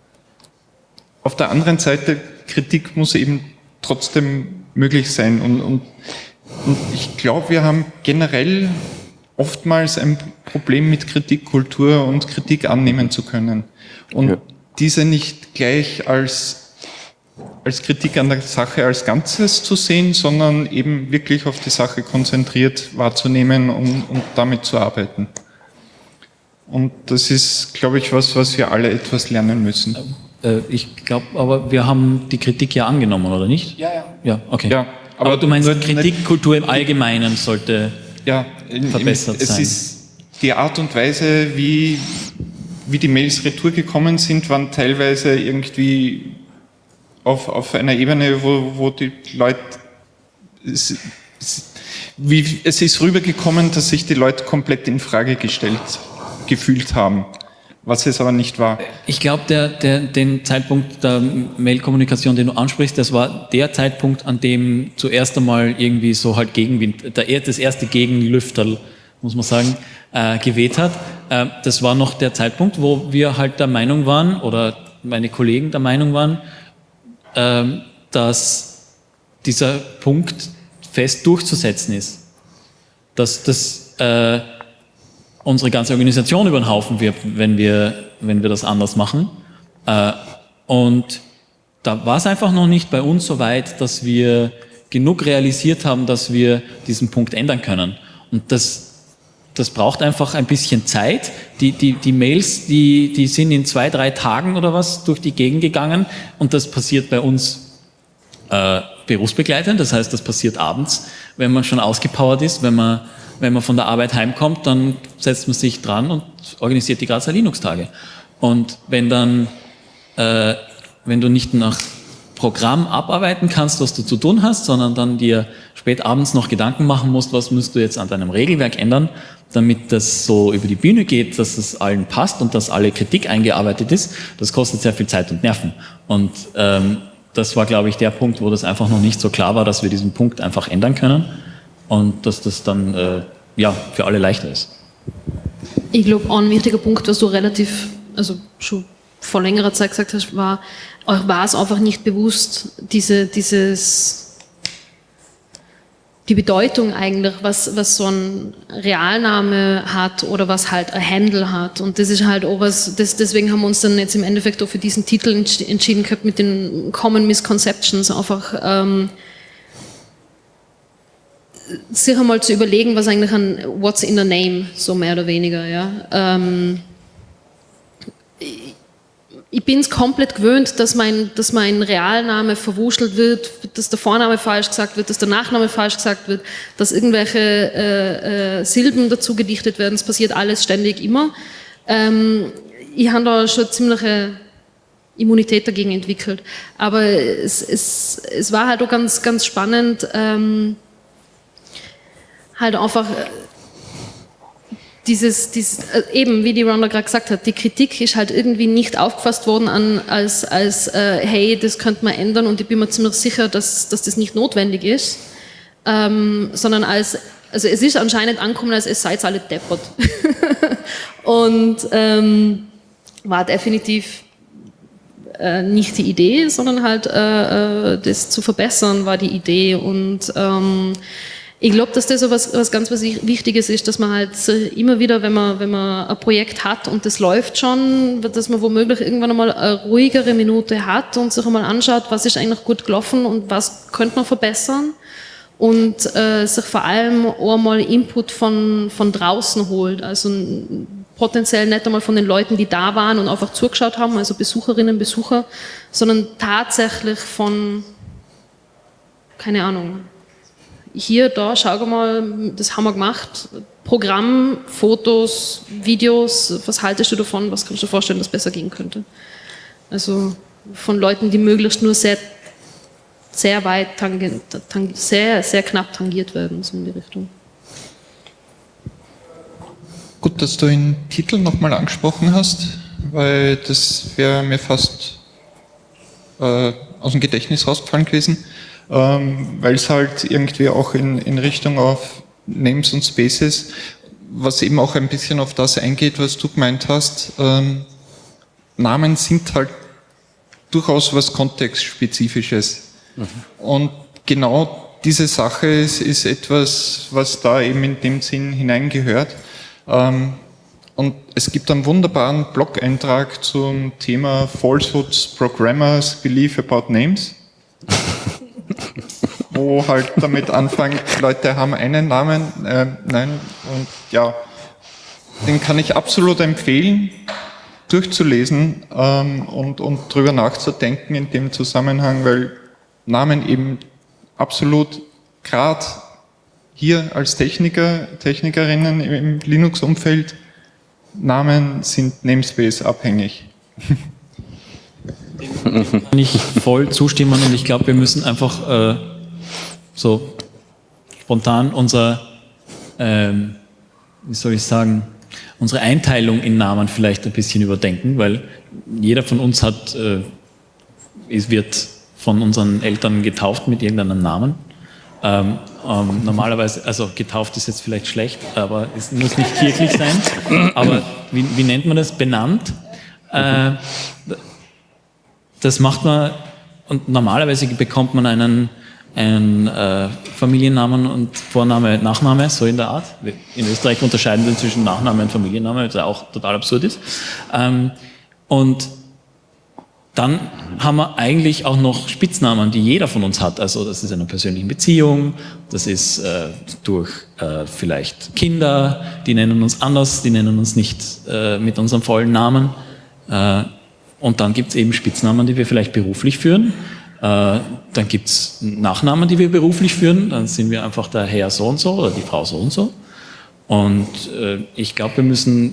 auf der anderen Seite, Kritik muss eben trotzdem möglich sein. Und, und, und ich glaube, wir haben generell oftmals ein Problem mit Kritikkultur und Kritik annehmen zu können. Und ja. diese nicht gleich als als Kritik an der Sache als Ganzes zu sehen, sondern eben wirklich auf die Sache konzentriert wahrzunehmen und, und damit zu arbeiten. Und das ist, glaube ich, was, was wir alle etwas lernen müssen. Äh, ich glaube, aber wir haben die Kritik ja angenommen, oder nicht? Ja, ja. Ja, okay. Ja, aber, aber du meinst, Kritikkultur im Allgemeinen sollte ja, in, verbessert in, es sein? Es ist die Art und Weise, wie, wie die Mails retour gekommen sind, waren teilweise irgendwie Auf, auf einer Ebene, wo, wo die Leute, es, es, wie, es ist rübergekommen, dass sich die Leute komplett in Frage gestellt gefühlt haben, was es aber nicht war. Ich glaube, der, der, den Zeitpunkt der Mail-Kommunikation, den du ansprichst, das war der Zeitpunkt, an dem zuerst einmal irgendwie so halt Gegenwind, der, das erste Gegenlüfterl, muss man sagen, äh, geweht hat. Äh, das war noch der Zeitpunkt, wo wir halt der Meinung waren, oder meine Kollegen der Meinung waren, dass dieser Punkt fest durchzusetzen ist. Dass das äh, unsere ganze Organisation über den Haufen wirft, wenn wir, wenn wir das anders machen. Äh, Und da war es einfach noch nicht bei uns so weit, dass wir genug realisiert haben, dass wir diesen Punkt ändern können. Und das Das braucht einfach ein bisschen Zeit. Die, die, die Mails, die, die sind in zwei, drei Tagen oder was durch die Gegend gegangen und das passiert bei uns äh, berufsbegleitend. Das heißt, das passiert abends, wenn man schon ausgepowert ist. Wenn man, wenn man von der Arbeit heimkommt, dann setzt man sich dran und organisiert die Grazer Linux-Tage. Und wenn dann, äh, wenn du nicht nach Programm abarbeiten kannst, was du zu tun hast, sondern dann dir spät abends noch Gedanken machen musst, was musst du jetzt an deinem Regelwerk ändern, damit das so über die Bühne geht, dass es allen passt und dass alle Kritik eingearbeitet ist. Das kostet sehr viel Zeit und Nerven. Und ähm, das war, glaube ich, der Punkt, wo das einfach noch nicht so klar war, dass wir diesen Punkt einfach ändern können und dass das dann äh, ja, für alle leichter ist. Ich glaube, ein wichtiger Punkt, was du relativ, also schon vor längerer Zeit gesagt hast, war, euch war es einfach nicht bewusst, diese, dieses, die Bedeutung eigentlich, was, was so ein Realname hat oder was halt ein Handle hat. Und das ist halt auch was, das, deswegen haben wir uns dann jetzt im Endeffekt auch für diesen Titel entschieden gehabt mit den Common Misconceptions, einfach ähm, sich einmal zu überlegen, was eigentlich ein What's in the Name, so mehr oder weniger, ja. Ähm, Ich bin es komplett gewöhnt, dass mein, dass mein Realname verwurschtelt wird, dass der Vorname falsch gesagt wird, dass der Nachname falsch gesagt wird, dass irgendwelche äh, äh, Silben dazu gedichtet werden. Es passiert alles ständig immer. Ähm, ich habe da schon ziemliche Immunität dagegen entwickelt. Aber es, es, es war halt auch ganz, ganz spannend, ähm, halt einfach dieses, dieses äh, eben, wie die Rhonda gerade gesagt hat, die Kritik ist halt irgendwie nicht aufgefasst worden an, als, als äh, hey, das könnte man ändern und ich bin mir ziemlich sicher, dass, dass das nicht notwendig ist, ähm, sondern als, also es ist anscheinend angekommen, als es seid alle deppert. Und ähm, war definitiv äh, nicht die Idee, sondern halt äh, das zu verbessern war die Idee und ähm, ich glaube, dass das so was, was ganz was Wichtiges ist, dass man halt immer wieder, wenn man, wenn man ein Projekt hat und das läuft schon, dass man womöglich irgendwann einmal eine ruhigere Minute hat und sich einmal anschaut, was ist eigentlich gut gelaufen und was könnte man verbessern und äh, sich vor allem auch mal Input von, von draußen holt, also potenziell nicht einmal von den Leuten, die da waren und einfach zugeschaut haben, also Besucherinnen, Besucher, sondern tatsächlich von, keine Ahnung, hier, da, schau mal, das haben wir gemacht. Programm, Fotos, Videos, was haltest du davon? Was kannst du dir vorstellen, dass besser gehen könnte? Also von Leuten, die möglichst nur sehr, sehr weit, tangiert, tang, sehr, sehr knapp tangiert werden, so in die Richtung. Gut, dass du den Titel nochmal angesprochen hast, weil das wäre mir fast äh, aus dem Gedächtnis rausgefallen gewesen. Ähm, weil es halt irgendwie auch in, in Richtung auf Names und Spaces, was eben auch ein bisschen auf das eingeht, was du gemeint hast, ähm, Namen sind halt durchaus was Kontextspezifisches. Mhm. Und genau diese Sache ist, ist etwas, was da eben in dem Sinn hineingehört. Ähm, und es gibt einen wunderbaren Blog-Eintrag zum Thema Falsehoods Programmers Believe About Names. Wo halt damit anfangen, Leute haben einen Namen, äh, nein, und ja, den kann ich absolut empfehlen, durchzulesen ähm, und, und drüber nachzudenken in dem Zusammenhang, weil Namen eben absolut, gerade hier als Techniker, Technikerinnen im Linux-Umfeld, Namen sind Namespace abhängig. Kann ich voll zustimmen und ich glaube, wir müssen einfach äh, so spontan unser, ähm, wie soll ich sagen, unsere Einteilung in Namen vielleicht ein bisschen überdenken, weil jeder von uns hat, äh, es wird von unseren Eltern getauft mit irgendeinem Namen. Ähm, ähm, normalerweise, also getauft ist jetzt vielleicht schlecht, aber es muss nicht kirchlich sein. Aber wie, wie nennt man das? Benannt. Äh, das macht man, und normalerweise bekommt man einen, einen äh, Familiennamen und Vorname, Nachname, so in der Art. In Österreich unterscheiden wir zwischen Nachname und Familienname, was auch total absurd ist. Ähm, und Dann haben wir eigentlich auch noch Spitznamen, die jeder von uns hat. Also das ist eine persönliche Beziehung, das ist äh, durch äh, vielleicht Kinder, die nennen uns anders, die nennen uns nicht äh, mit unserem vollen Namen. Äh, und dann gibt es eben Spitznamen, die wir vielleicht beruflich führen. Äh, dann gibt es Nachnamen, die wir beruflich führen. Dann sind wir einfach der Herr so und so oder die Frau so und so. Und äh, ich glaube, wir müssen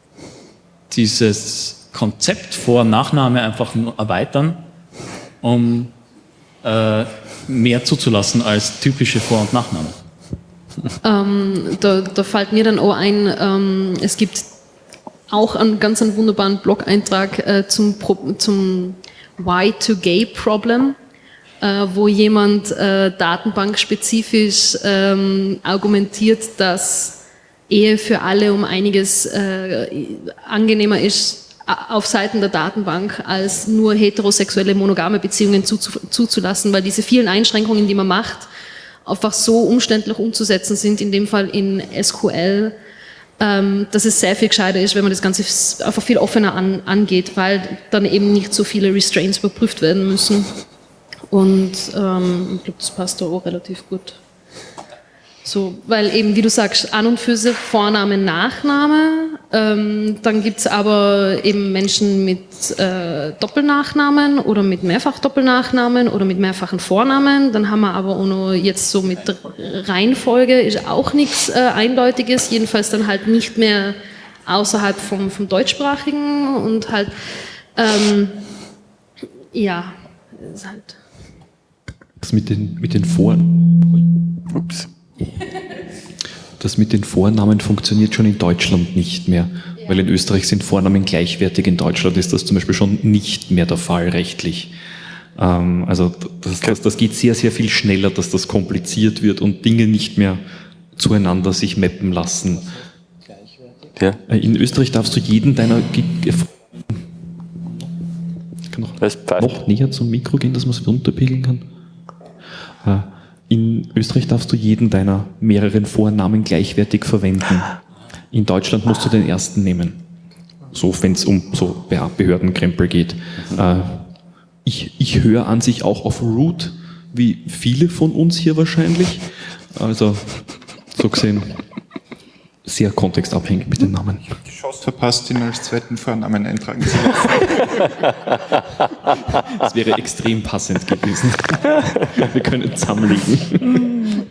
dieses Konzept Vor- und Nachname einfach nur erweitern, um äh, mehr zuzulassen als typische Vor- und Nachname. Ähm, da, da fällt mir dann auch ein, ähm, es gibt auch einen ganz einen wunderbaren Blog-Eintrag äh, zum, Pro- zum Y two Gay Problem, äh, wo jemand äh, datenbankspezifisch ähm, argumentiert, dass Ehe für alle um einiges äh, angenehmer ist auf Seiten der Datenbank, als nur heterosexuelle monogame Beziehungen zuzulassen, weil diese vielen Einschränkungen, die man macht, einfach so umständlich umzusetzen sind, in dem Fall in S Q L, ähm, dass es sehr viel gescheiter ist, wenn man das Ganze einfach viel offener an, angeht, weil dann eben nicht so viele Restraints überprüft werden müssen. Und ähm, ich glaube, das passt da auch relativ gut. So, weil eben, wie du sagst, an und für sich Vorname, Nachname, ähm, dann gibt es aber eben Menschen mit äh, Doppelnachnamen oder mit Mehrfach-Doppelnachnamen oder mit mehrfachen Vornamen, dann haben wir aber auch noch jetzt so mit Reihenfolge, ist auch nichts äh, Eindeutiges, jedenfalls dann halt nicht mehr außerhalb vom, vom Deutschsprachigen und halt, ähm, ja, ist halt... Das mit den, mit den Vor... Ups. Das mit den Vornamen funktioniert schon in Deutschland nicht mehr, ja. Weil in Österreich sind Vornamen gleichwertig, in Deutschland ist das zum Beispiel schon nicht mehr der Fall rechtlich. Ähm, also das, das, das geht sehr, sehr viel schneller, dass das kompliziert wird und Dinge nicht mehr zueinander sich mappen lassen. Ja. In Österreich darfst du jeden deiner... Ich kann noch, noch näher zum Mikro gehen, dass man es runterpegeln kann. In Österreich darfst du jeden deiner mehreren Vornamen gleichwertig verwenden. In Deutschland musst du den ersten nehmen. So, wenn es um so Behördenkrempel geht. Mhm. Ich, ich höre an sich auch auf Root, wie viele von uns hier wahrscheinlich. Also, so gesehen, sehr kontextabhängig mit den Namen. Ich habe die Chance verpasst, ihn als zweiten Vornamen eintragen zu lassen. Das wäre extrem passend gewesen. Wir können zusammenlegen.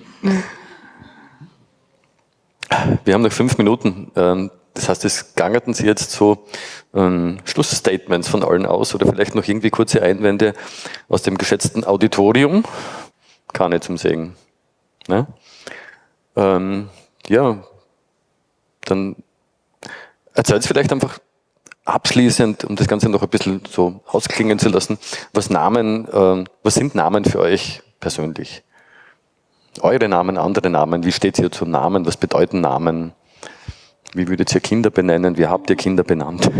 Wir haben noch fünf Minuten. Das heißt, es gangerten Sie jetzt so ähm, Schlussstatements von allen aus oder vielleicht noch irgendwie kurze Einwände aus dem geschätzten Auditorium. Kann ich zum Segen. Ne? Ähm, ja, dann erzählt es vielleicht einfach abschließend, um das Ganze noch ein bisschen so ausklingen zu lassen, was Namen, äh, was sind Namen für euch persönlich? Eure Namen, andere Namen, wie steht ihr zu Namen, was bedeuten Namen? Wie würdet ihr Kinder benennen? Wie habt ihr Kinder benannt?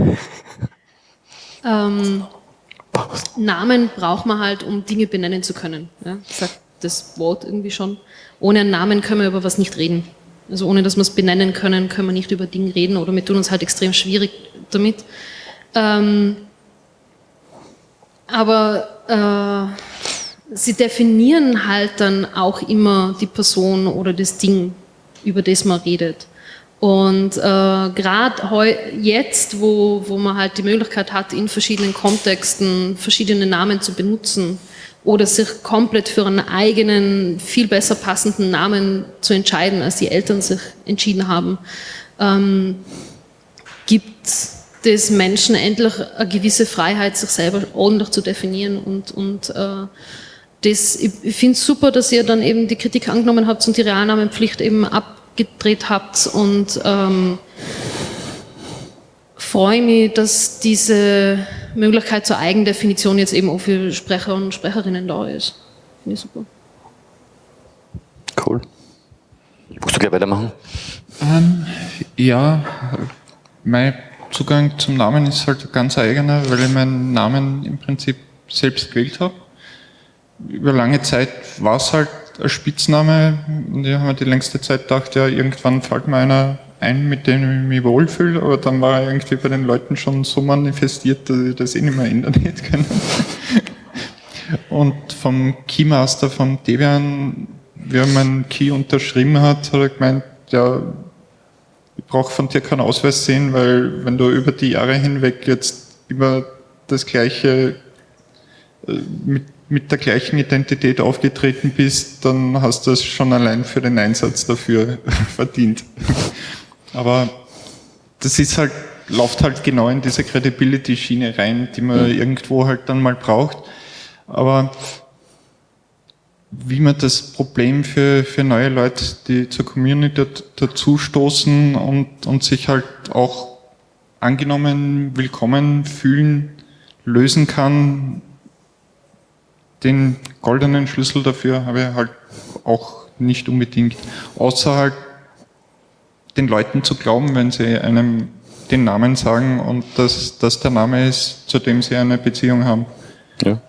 Ähm, Namen braucht man halt, um Dinge benennen zu können. Ja, sagt das Wort irgendwie schon. Ohne einen Namen können wir über was nicht reden. Also ohne, dass wir es benennen können, können wir nicht über Dinge reden oder wir tun uns halt extrem schwierig damit. Ähm, aber äh, sie definieren halt dann auch immer die Person oder das Ding, über das man redet. Und äh, gerade jetzt, wo, wo man halt die Möglichkeit hat, in verschiedenen Kontexten verschiedene Namen zu benutzen oder sich komplett für einen eigenen, viel besser passenden Namen zu entscheiden, als die Eltern sich entschieden haben, ähm, gibt es Menschen endlich eine gewisse Freiheit, sich selber ordentlich zu definieren. Und, und äh, das, ich, ich finde es super, dass ihr dann eben die Kritik angenommen habt und die Realnamenpflicht eben abgedreht habt und ähm, freue mich, dass diese Möglichkeit zur Eigendefinition jetzt eben auch für Sprecher und Sprecherinnen da ist. Finde ich super. Cool. Musst du gleich weitermachen? Ähm, ja, mein Zugang zum Namen ist halt ein ganz eigener, weil ich meinen Namen im Prinzip selbst gewählt habe. Über lange Zeit war es halt ein Spitzname und ich habe mir die längste Zeit gedacht, ja, irgendwann fällt mir einer einen, mit dem ich mich wohlfühle, aber dann war er irgendwie bei den Leuten schon so manifestiert, dass ich das eh nicht mehr ändern hätte können. Und vom Keymaster von Debian, wie er meinen Key unterschrieben hat, hat er gemeint, ja, ich brauche von dir keinen Ausweis sehen, weil wenn du über die Jahre hinweg jetzt immer das gleiche, mit, mit der gleichen Identität aufgetreten bist, dann hast du es schon allein für den Einsatz dafür verdient. Aber das ist halt, läuft halt genau in diese Credibility-Schiene rein, die man irgendwo halt dann mal braucht. Aber wie man das Problem für, für neue Leute, die zur Community dazustoßen und, und sich halt auch angenommen, willkommen fühlen, lösen kann, den goldenen Schlüssel dafür habe ich halt auch nicht unbedingt. Außer halt den Leuten zu glauben, wenn sie einem den Namen sagen und dass das der Name ist, zu dem sie eine Beziehung haben. Ja.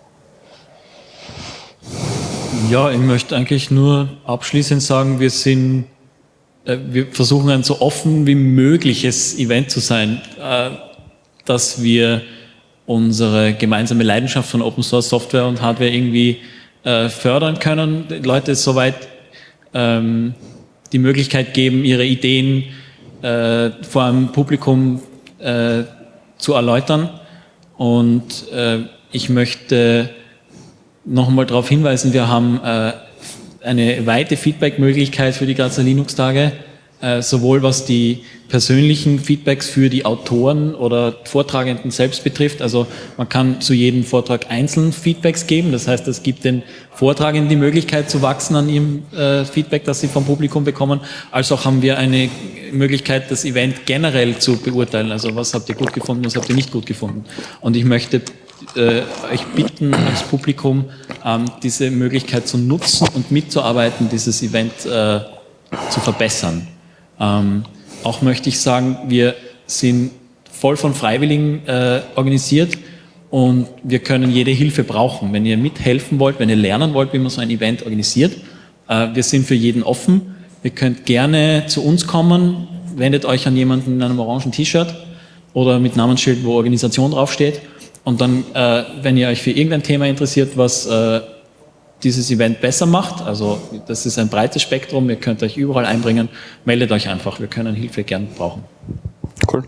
Ja, ich möchte eigentlich nur abschließend sagen, wir sind, äh, wir versuchen ein so offen wie mögliches Event zu sein, äh, dass wir unsere gemeinsame Leidenschaft von Open Source Software und Hardware irgendwie äh, fördern können, die Leute soweit ähm, die Möglichkeit geben, ihre Ideen äh, vor einem Publikum äh, zu erläutern. Und äh, ich möchte noch einmal darauf hinweisen, wir haben äh, eine weite Feedback-Möglichkeit für die Grazer Linux-Tage, äh, sowohl was die persönlichen Feedbacks für die Autoren oder Vortragenden selbst betrifft. Also man kann zu jedem Vortrag einzeln Feedbacks geben. Das heißt, es gibt den Vortragenden die Möglichkeit zu wachsen an ihrem äh, Feedback, das sie vom Publikum bekommen. Als auch haben wir eine Möglichkeit, das Event generell zu beurteilen. Also was habt ihr gut gefunden, was habt ihr nicht gut gefunden. Und ich möchte äh, euch bitten, als Publikum ähm, diese Möglichkeit zu nutzen und mitzuarbeiten, dieses Event äh, zu verbessern. Ähm, auch möchte ich sagen, wir sind voll von Freiwilligen äh, organisiert und wir können jede Hilfe brauchen. Wenn ihr mithelfen wollt, wenn ihr lernen wollt, wie man so ein Event organisiert, äh, wir sind für jeden offen. Ihr könnt gerne zu uns kommen, wendet euch an jemanden in einem orangen T-Shirt oder mit Namensschild, wo Organisation draufsteht. Und dann, äh, wenn ihr euch für irgendein Thema interessiert, was äh, dieses Event besser macht, also das ist ein breites Spektrum, ihr könnt euch überall einbringen, meldet euch einfach, wir können Hilfe gern brauchen. Cool.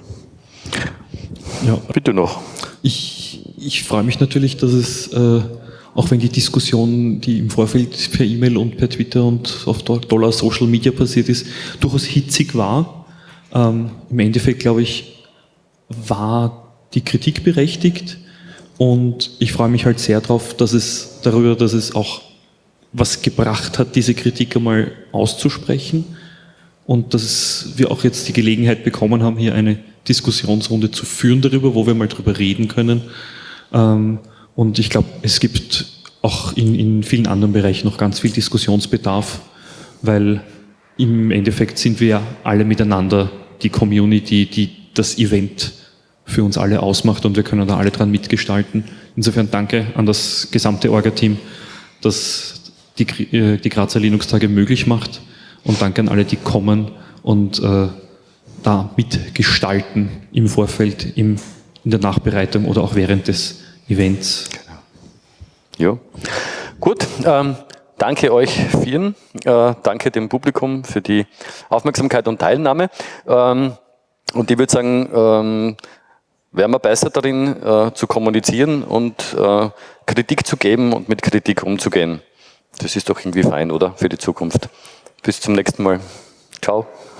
Ja, bitte noch. Ich, ich freue mich natürlich, dass es, äh, auch wenn die Diskussion, die im Vorfeld per E-Mail und per Twitter und auf toller Social Media passiert ist, durchaus hitzig war. Ähm, im Endeffekt, glaube ich, war die Kritik berechtigt. Und ich freue mich halt sehr drauf, dass es darüber, dass es auch was gebracht hat, diese Kritik einmal auszusprechen und dass wir auch jetzt die Gelegenheit bekommen haben, hier eine Diskussionsrunde zu führen darüber, wo wir mal drüber reden können. Und ich glaube, es gibt auch in, in vielen anderen Bereichen noch ganz viel Diskussionsbedarf, weil im Endeffekt sind wir ja alle miteinander die Community, die das Event für uns alle ausmacht und wir können da alle dran mitgestalten. Insofern danke an das gesamte Orga-Team, das die, die Grazer Linux-Tage möglich macht und danke an alle, die kommen und äh, da mitgestalten im Vorfeld, im, in der Nachbereitung oder auch während des Events. Ja, gut. Ähm, danke euch vielen. Äh, danke dem Publikum für die Aufmerksamkeit und Teilnahme. Ähm, und ich würde sagen, ähm, wären wir besser darin, äh, zu kommunizieren und äh, Kritik zu geben und mit Kritik umzugehen. Das ist doch irgendwie fein, oder? Für die Zukunft. Bis zum nächsten Mal. Ciao.